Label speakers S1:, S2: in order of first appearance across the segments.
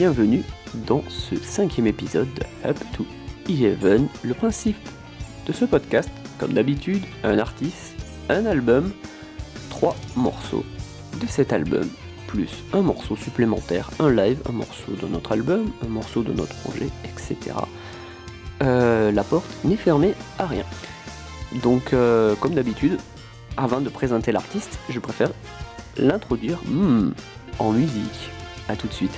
S1: bienvenue dans ce 5e épisode de Up to 11. Le principe de ce podcast, comme d'habitude, un artiste, un album, 3 morceaux de cet album, plus un morceau supplémentaire, un live, un morceau de notre album, un morceau de notre projet, etc. La porte n'est fermée à rien. Donc, comme d'habitude, avant de présenter l'artiste, je préfère l'introduire en musique. A tout de suite.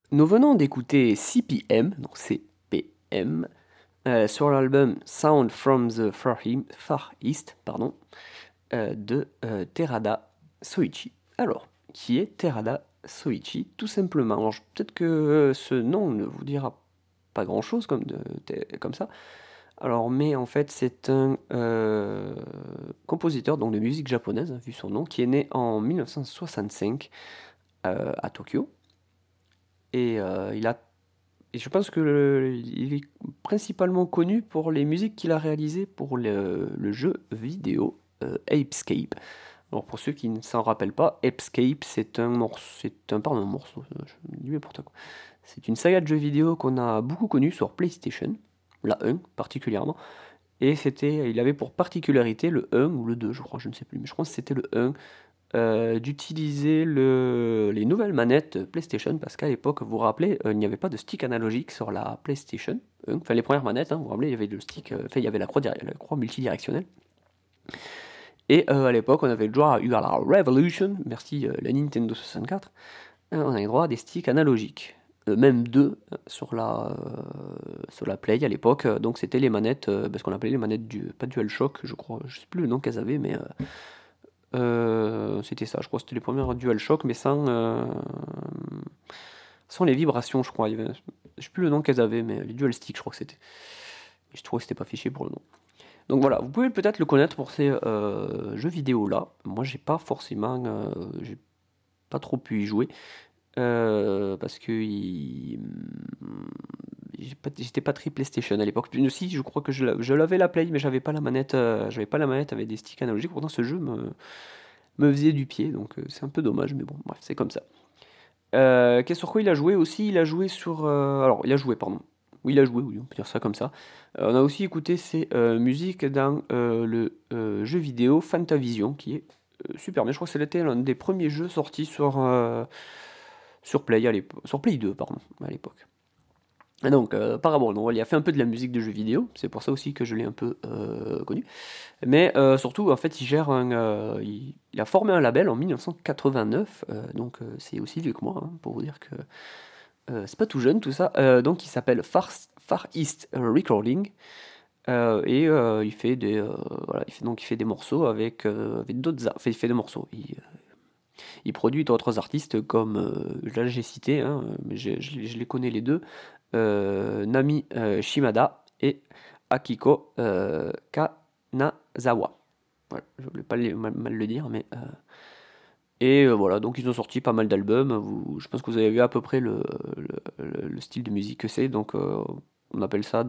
S1: nous venons d'écouter CPM, donc CPM, sur l'album Sound from the Far East, de Terada Soichi. Alors, qui est Terada Soichi? Tout simplement. Alors, peut-être que ce nom ne vous dira pas grand-chose comme ça. Alors, mais en fait, c'est un compositeur donc de musique japonaise, vu son nom, qui est né en 1965 à Tokyo. Et je pense il est principalement connu pour les musiques qu'il a réalisées pour le jeu vidéo Apescape. Alors pour ceux qui ne s'en rappellent pas, Apescape c'est un morceau, je dis n'importe quoi. C'est une saga de jeux vidéo qu'on a beaucoup connue sur PlayStation, la 1 particulièrement. Et il avait pour particularité le 1 ou le 2, je crois, je ne sais plus, mais je crois que c'était le 1, d'utiliser les nouvelles manettes PlayStation, parce qu'à l'époque, vous vous rappelez, il n'y avait pas de stick analogique sur la PlayStation 1. Enfin, les premières manettes, vous vous rappelez, il y avait le stick, il y avait la croix multidirectionnelle. Et à l'époque, on avait le droit à la Revolution, merci la Nintendo 64, on avait le droit à des sticks analogiques. Même deux sur la Play à l'époque, donc c'était les manettes, ce qu'on appelait les manettes pas DualShock, je crois, je sais plus le nom qu'elles avaient, mais c'était ça, je crois que c'était les premières DualShock, mais sans les vibrations, je crois. Je sais plus le nom qu'elles avaient, mais les DualStick, je crois que c'était. Je trouvais que c'était pas fiché pour le nom. Donc voilà, vous pouvez peut-être le connaître pour ces jeux vidéo là. Moi, j'ai pas trop pu y jouer parce que j'étais pas très PlayStation à l'époque. Puis aussi, je crois que je l'avais la Play, mais j'avais pas la manette. J'avais pas la manette avec des sticks analogiques. Pourtant, ce jeu me faisait du pied, donc c'est un peu dommage, mais bon, bref, c'est comme ça. Sur quoi il a joué aussi? Il a joué sur. Alors, il a joué, pardon. Oui, il a joué, oui, on peut dire ça comme ça. On a aussi écouté ses musiques dans le jeu vidéo Fantavision, qui est super bien. Je crois que c'était l'un des premiers jeux sortis sur Play sur Play 2, pardon, à l'époque. Et donc, apparemment, il a fait un peu de la musique de jeux vidéo, c'est pour ça aussi que je l'ai un peu connu. Mais surtout, en fait, il a formé un label en 1989, donc c'est aussi vieux que moi, pour vous dire que c'est pas tout jeune tout ça. Donc, il s'appelle Far East Recording. Et il fait des morceaux avec d'autres il fait des morceaux. Il produit d'autres artistes comme là j'ai cité, mais je les connais les deux, Nami Shimada et Akiko Kanazawa. Voilà, je voulais pas mal le dire, mais et voilà, donc ils ont sorti pas mal d'albums. Je pense que vous avez vu à peu près le style de musique que c'est. Donc on appelle ça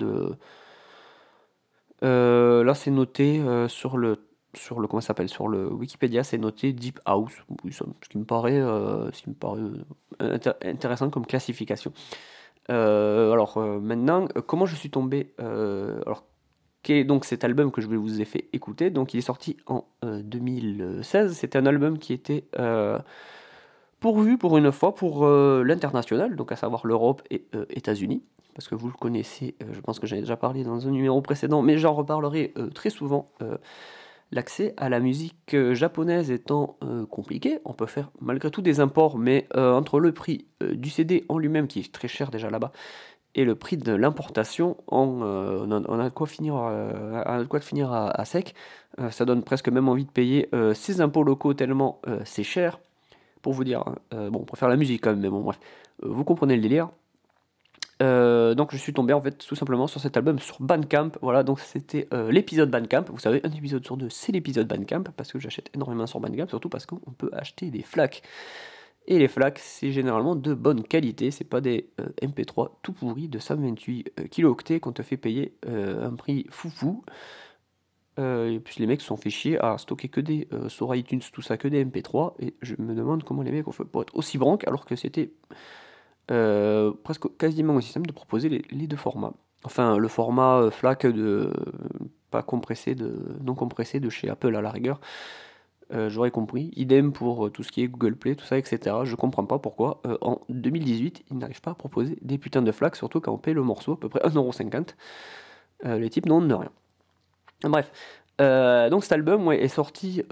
S1: là c'est noté comment ça s'appelle, sur le Wikipédia, c'est noté Deep House. Oui, ce qui me paraît intéressant comme classification. Alors maintenant, comment je suis tombé alors quel est donc cet album que je vous ai fait écouter? Donc il est sorti en 2016. C'était un album qui était pourvu pour une fois pour l'international, donc à savoir l'Europe et États-Unis. Parce que vous le connaissez, je pense que j'en ai déjà parlé dans un numéro précédent, mais j'en reparlerai très souvent. L'accès à la musique japonaise étant compliqué, on peut faire malgré tout des imports, mais entre le prix du CD en lui-même, qui est très cher déjà là-bas, et le prix de l'importation, on a de quoi finir, à sec. Ça donne presque même envie de payer ses impôts locaux tellement c'est cher. Pour vous dire, bon, on préfère la musique quand même, mais bon, bref, vous comprenez le délire. Donc je suis tombé en fait tout simplement sur cet album sur Bandcamp. Voilà, donc c'était l'épisode Bandcamp. Vous savez, un épisode sur deux, c'est l'épisode Bandcamp, parce que j'achète énormément sur Bandcamp, surtout parce qu'on peut acheter des FLAC. Et les FLAC, c'est généralement de bonne qualité, c'est pas des MP3 tout pourris de 128 kilooctets qu'on te fait payer un prix foufou. Et puis les mecs se sont fait chier à stocker que des sur iTunes, tout ça, que des MP3, et je me demande comment les mecs ont fait pour être aussi branques alors que c'était presque quasiment aussi simple de proposer les deux formats. Enfin, le format FLAC pas compressé, non compressé de chez Apple à la rigueur, j'aurais compris. Idem pour tout ce qui est Google Play, tout ça, etc. Je comprends pas pourquoi en 2018 ils n'arrivent pas à proposer des putains de FLAC, surtout quand on paye le morceau à peu près 1,50€. Les types n'ont de rien. Bref, donc cet album est sorti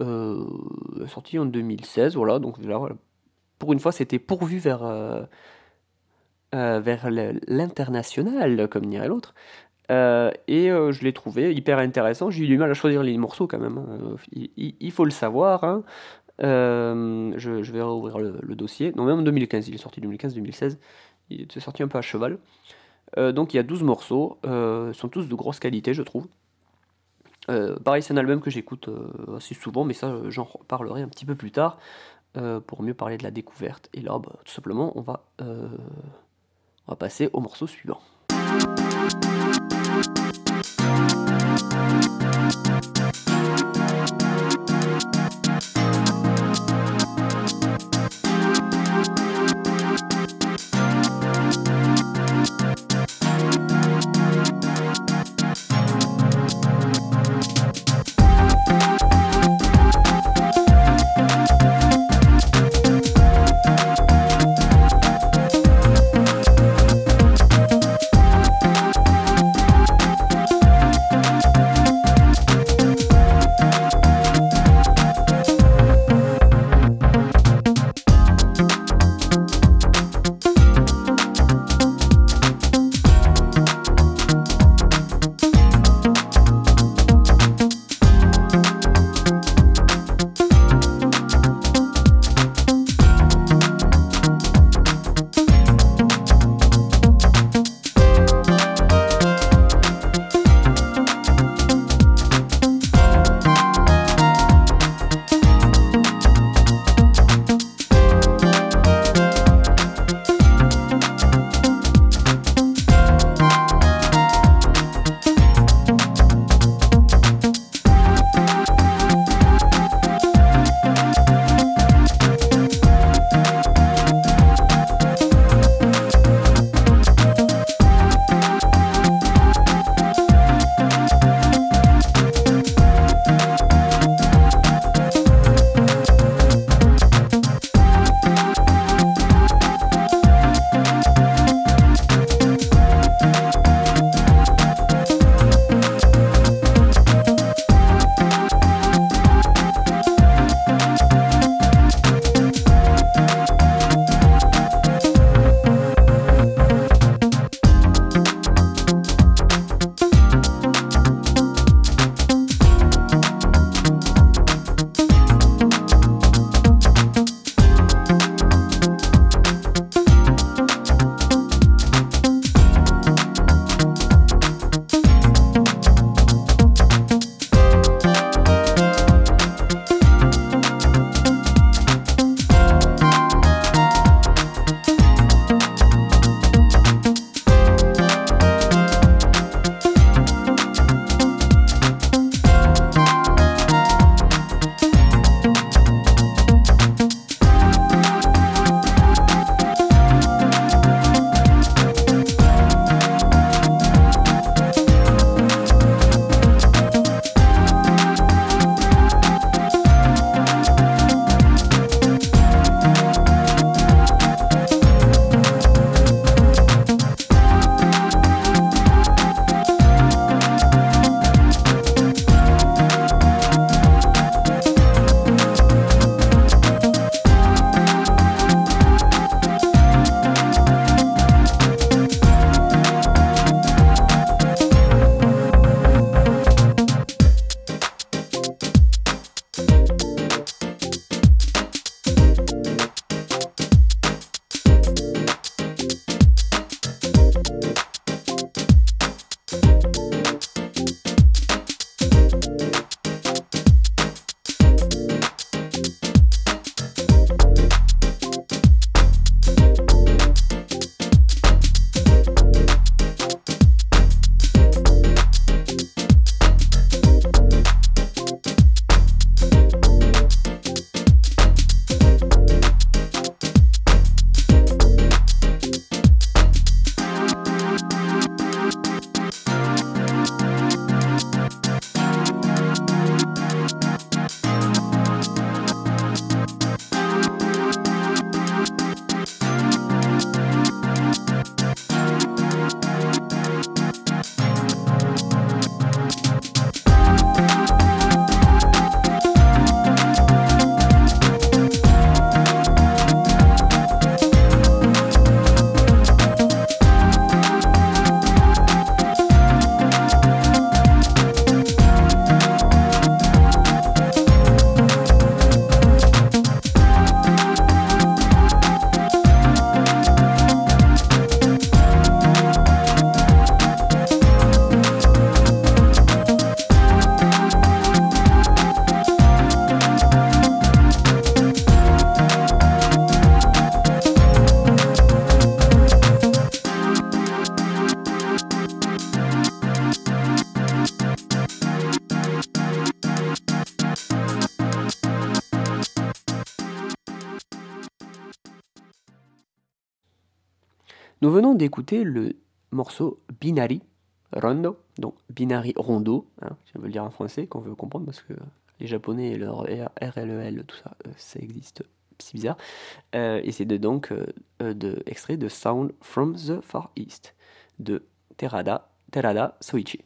S1: en 2016, voilà, donc là, voilà. Pour une fois c'était pourvu vers vers l'international, comme dirait l'autre. Je l'ai trouvé hyper intéressant. J'ai eu du mal à choisir les morceaux quand même, hein. Il faut le savoir, hein. Je vais rouvrir le dossier. Non, même en 2015, il est sorti 2015-2016. Il était sorti un peu à cheval. Donc il y a 12 morceaux. Ils sont tous de grosse qualité, je trouve. Pareil, c'est un album que j'écoute assez souvent, mais ça, j'en reparlerai un petit peu plus tard pour mieux parler de la découverte. Et là, tout simplement, on va passer au morceau suivant. Nous venons d'écouter le morceau Binary Rondo, donc Binary Rondo, si on veut le dire en français, qu'on veut comprendre, parce que les japonais et leur RLEL, tout ça, ça existe, c'est bizarre. Et c'est extrait de Sound from the Far East, de Terada Soichi.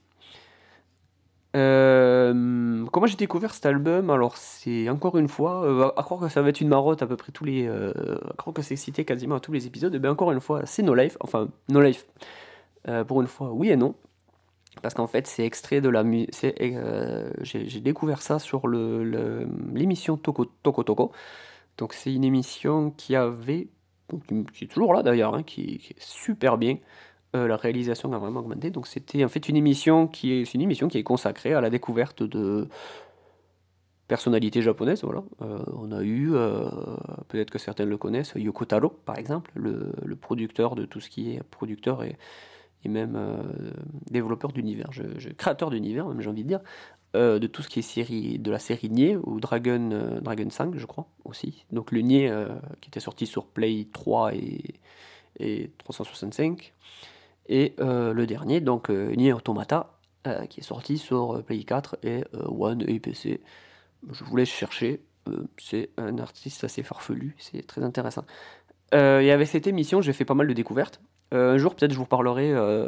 S1: Comment j'ai découvert cet album? Alors c'est encore une fois, à croire que ça va être une marotte à peu près à croire que c'est cité quasiment à tous les épisodes, et bien encore une fois c'est No Life, enfin No Life, pour une fois oui et non, parce qu'en fait c'est extrait de la musique, j'ai découvert ça sur l'émission Toko Toko, donc c'est une émission qui est toujours là d'ailleurs, qui est super bien. La réalisation a vraiment augmenté, donc c'était en fait une émission qui est consacrée à la découverte de personnalités japonaises. Voilà. On a eu, peut-être que certains le connaissent, Yoko Taro par exemple, le producteur de tout ce qui est producteur et même développeur d'univers, créateur d'univers même j'ai envie de dire, de tout ce qui est de la série Nier ou Dragon 5 je crois aussi. Donc le Nier qui était sorti sur Play 3 et 365. Et le dernier, donc Nier Automata, qui est sorti sur Play 4 et One et PC. Je vous laisse chercher, c'est un artiste assez farfelu, c'est très intéressant. Et avec cette émission, j'ai fait pas mal de découvertes. Un jour, peut-être, je vous parlerai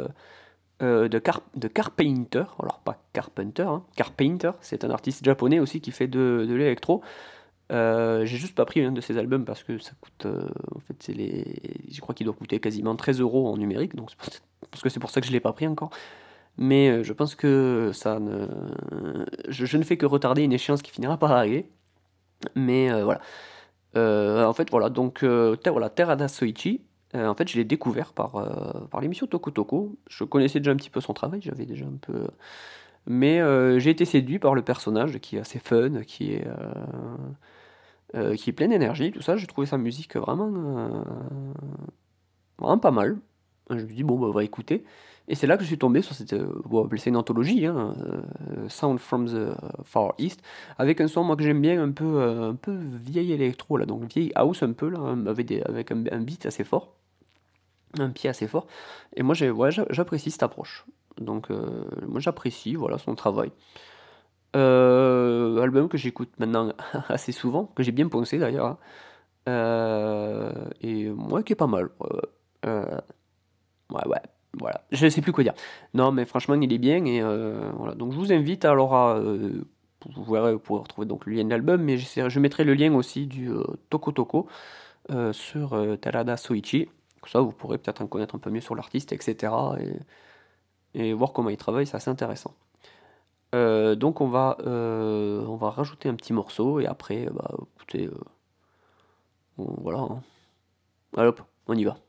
S1: de Carpainter, alors pas Carpenter, Carpainter, c'est un artiste japonais aussi qui fait de l'électro. J'ai juste pas pris un de ses albums parce que ça coûte. En fait, je crois qu'il doit coûter quasiment 13 € en numérique, donc c'est pour ça que je l'ai pas pris encore. Mais je pense que je ne fais que retarder une échéance qui finira par arriver. Mais voilà. En fait, voilà. Donc, Terada Soichi. En fait, je l'ai découvert par l'émission Toko Toko. Je connaissais déjà un petit peu son travail, j'avais déjà un peu. Mais j'ai été séduit par le personnage qui est assez fun, qui est plein d'énergie, tout ça. J'ai trouvé sa musique vraiment pas mal. Je me suis dit, bon, bah, on va écouter. Et c'est là que je suis tombé sur c'est une anthologie, Sound from the Far East, avec un son, moi, que j'aime bien, un peu vieille électro, là, donc vieille house un peu, là, avec un beat assez fort, un pied assez fort. Et moi, j'apprécie cette approche. Donc, moi, j'apprécie, voilà, son travail. Album que j'écoute maintenant assez souvent, que j'ai bien poncé d'ailleurs, et moi qui est pas mal. Ouais, voilà. Je sais plus quoi dire. Non, mais franchement, il est bien, et voilà. Donc je vous invite alors vous pourrez retrouver donc le lien de l'album, mais je mettrai le lien aussi du Toko Toko sur Terada Soichi. Comme ça, vous pourrez peut-être en connaître un peu mieux sur l'artiste, etc. Et voir comment il travaille, c'est assez intéressant. Donc on va rajouter un petit morceau, et après, bah, écoutez, voilà. Allez hop, on y va.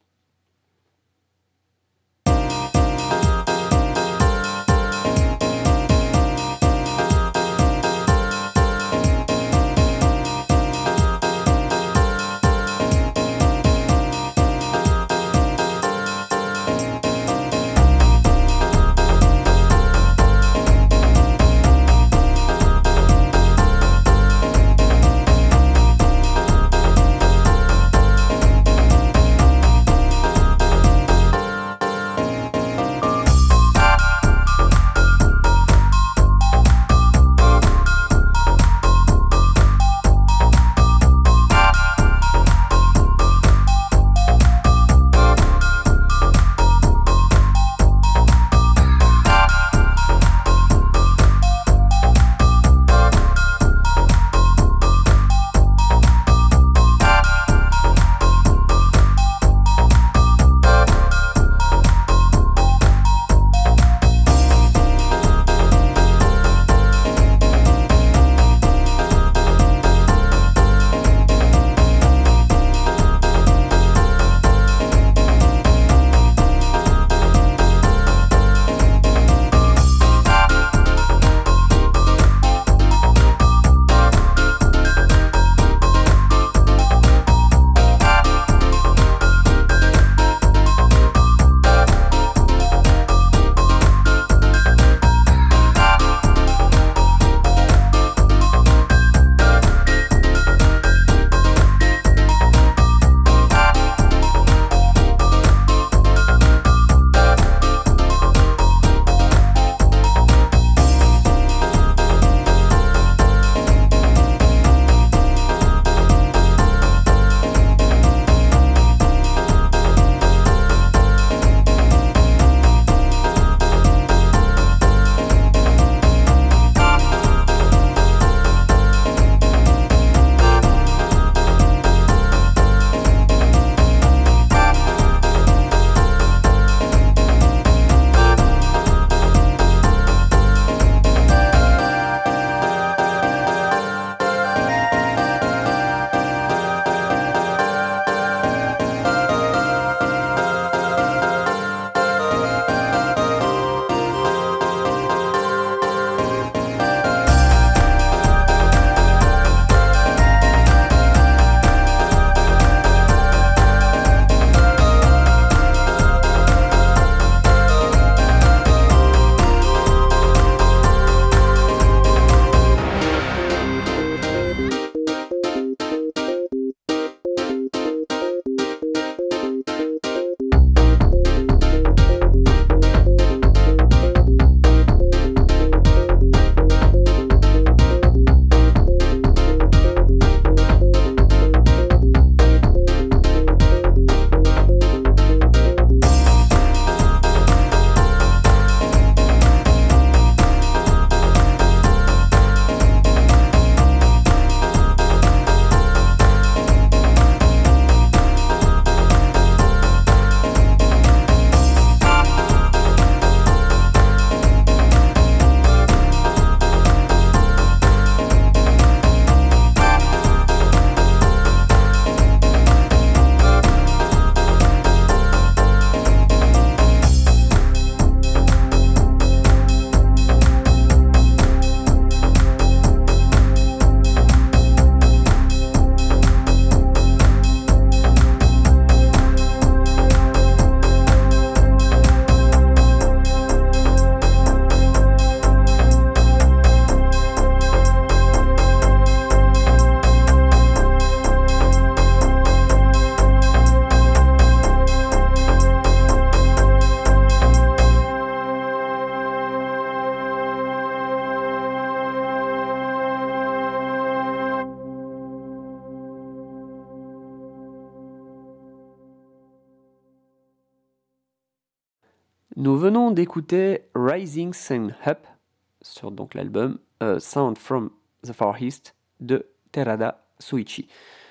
S1: Nous venons d'écouter Rising Sun Up sur donc l'album Sound from the Far East de Terada Soichi.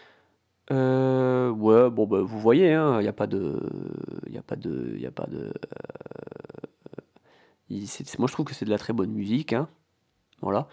S1: Ouais, bon bah vous voyez, hein, y a pas de, moi je trouve que c'est de la très bonne musique, hein, voilà.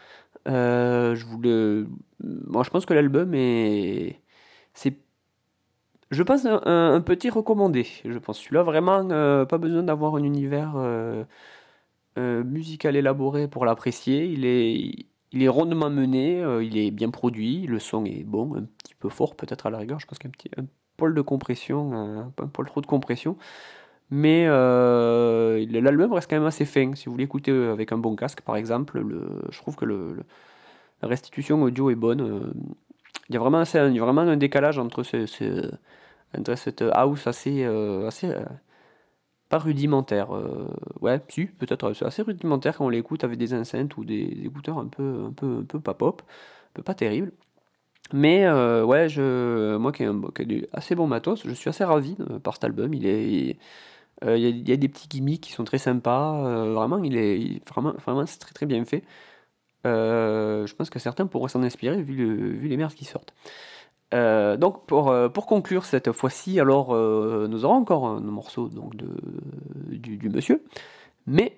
S1: Moi je pense que l'album c'est, je pense un petit recommandé. Je pense celui-là vraiment pas besoin d'avoir un univers musical élaboré pour l'apprécier. Il est rondement mené, il est bien produit, le son est bon, un petit peu fort peut-être à la rigueur. Je pense qu'il y a un poil de compression, un poil trop de compression. Mais l'album reste quand même assez fin. Si vous l'écoutez avec un bon casque par exemple, je trouve que la restitution audio est bonne. Il y a vraiment un décalage entre cette house assez pas rudimentaire. Ouais, si, peut-être, c'est assez rudimentaire quand on l'écoute avec des enceintes ou des écouteurs un peu pas pop, un peu pas terrible. Mais ouais, moi qui ai du assez bon matos, je suis assez ravi par cet album. Il y a des petits gimmicks qui sont très sympas. Vraiment, vraiment, c'est très très bien fait. Je pense que certains pourraient s'en inspirer vu les merdes qui sortent. Donc pour conclure cette fois-ci, alors nous aurons encore un morceau donc du monsieur, mais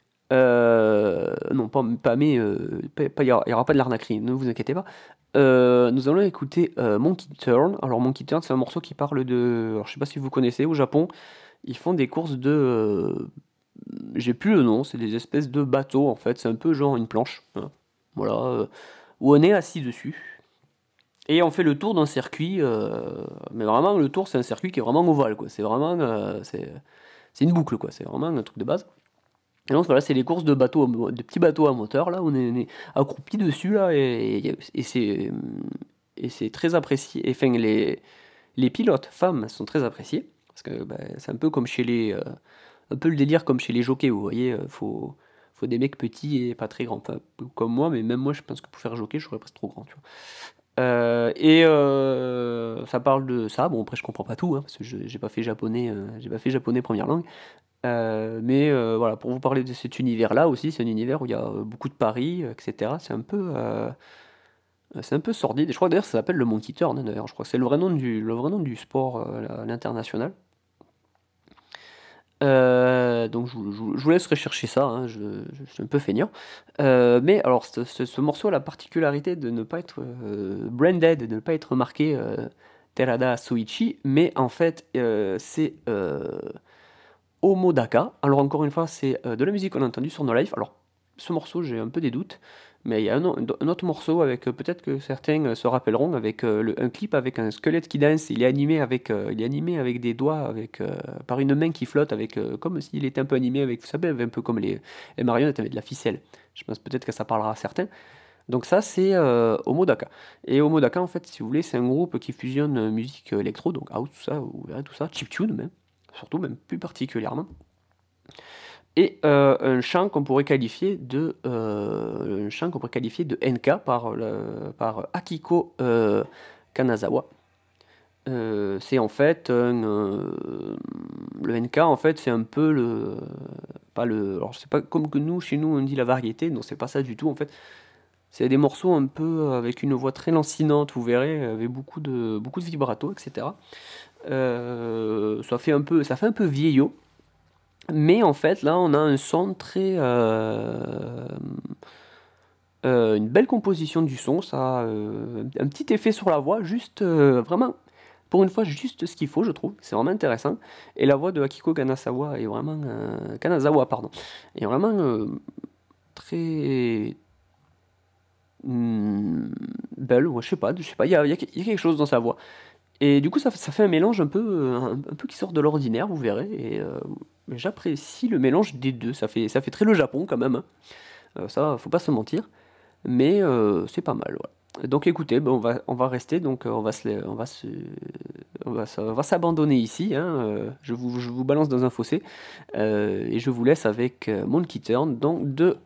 S1: non pas mais il n'y aura pas de l'arnaquerie, ne vous inquiétez pas. Nous allons écouter Monkey Turn. Alors Monkey Turn, c'est un morceau qui parle de, alors je sais pas si vous connaissez, au Japon ils font des courses j'ai plus le nom, c'est des espèces de bateaux en fait, c'est un peu genre une planche, hein. Voilà, où on est assis dessus. Et on fait le tour d'un circuit, mais vraiment le tour c'est un circuit qui est vraiment ovale quoi. C'est vraiment c'est une boucle quoi. C'est vraiment un truc de base. Et donc voilà, c'est les courses de de petits bateaux à moteur là, on est accroupi dessus là et c'est très apprécié. Et enfin les pilotes femmes sont très appréciées parce que bah, c'est un peu comme un peu le délire comme chez les jockeys. Vous voyez, faut des mecs petits et pas très grands. Enfin, comme moi, mais même moi je pense que pour faire jockey, je serais presque trop grand. Tu vois. Ça parle de ça. Bon, après, je comprends pas tout, hein, parce que j'ai pas fait japonais première langue. Mais voilà, pour vous parler de cet univers-là aussi, c'est un univers où il y a beaucoup de paris, etc. C'est un peu sordide. Et je crois que d'ailleurs, ça s'appelle le Monkey Turn, hein, d'ailleurs. Je crois que c'est le vrai nom du sport à l'international. Donc je vous laisse rechercher ça, hein, je suis un peu feignant. Mais alors ce morceau a la particularité de ne pas être branded, de ne pas être marqué Terada Soichi, mais en fait c'est Omodaka. Alors encore une fois c'est de la musique qu'on a entendue sur No Life. Alors ce morceau j'ai un peu des doutes, mais il y a un autre morceau avec peut-être que certains se rappelleront avec un clip avec un squelette qui danse. Il est animé avec des doigts par une main qui flotte avec comme s'il était un peu animé avec, vous savez, un peu comme les marionnettes avec de la ficelle. Je pense peut-être que ça parlera à certains. Donc ça c'est Omodaka. Et Omodaka en fait si vous voulez c'est un groupe qui fusionne musique électro, donc house tout ça, vous verrez tout ça, chiptune même, surtout même plus particulièrement. Et un chant qu'on pourrait qualifier de NK par Akiko Kanazawa. C'est en fait le NK en fait c'est un peu pas le, alors c'est pas comme que nous chez nous on dit la variété, non c'est pas ça du tout en fait. C'est des morceaux un peu avec une voix très lancinante, vous verrez, avec beaucoup de vibrato, etc. Ça fait un peu vieillot. Mais en fait, là, on a un son une belle composition du son, ça a un petit effet sur la voix, juste vraiment, pour une fois, juste ce qu'il faut, je trouve. C'est vraiment intéressant. Et la voix de Akiko Kanazawa, pardon, est vraiment très belle. Ouais, je sais pas, il y a quelque chose dans sa voix. Et du coup, ça fait un mélange un peu qui sort de l'ordinaire, vous verrez. Et j'apprécie le mélange des deux. Ça fait très le Japon quand même, hein. Ça, faut pas se mentir. Mais c'est pas mal. Voilà. Donc écoutez, ben, on va rester. Donc on va s'abandonner ici, hein. Je vous balance dans un fossé. Et je vous laisse avec Monkey Turn, donc de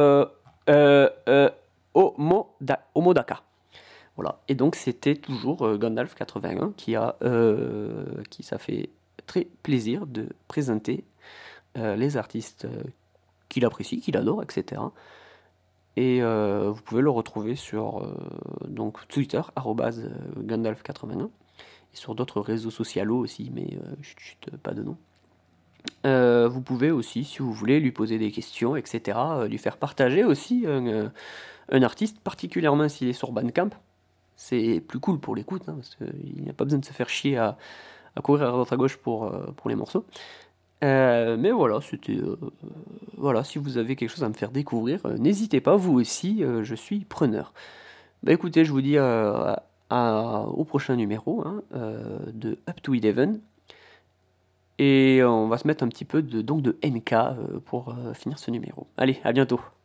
S1: Omodaka. Voilà. Et donc c'était toujours Gandalf 81 qui ça fait très plaisir de présenter les artistes qu'il apprécie, qu'il adore, etc. Et vous pouvez le retrouver sur donc Twitter, @Gandalf81, et sur d'autres réseaux sociaux aussi, mais pas de nom. Vous pouvez aussi, si vous voulez, lui poser des questions, etc., lui faire partager aussi un artiste, particulièrement s'il est sur Bandcamp. C'est plus cool pour l'écoute, hein, parce qu'il n'y a pas besoin de se faire chier à courir à droite à gauche pour les morceaux. Mais voilà, c'était voilà, si vous avez quelque chose à me faire découvrir, n'hésitez pas, vous aussi, je suis preneur. Bah écoutez, je vous dis au prochain numéro de Up to Eleven. Et on va se mettre un petit peu de NK pour finir ce numéro. Allez, à bientôt.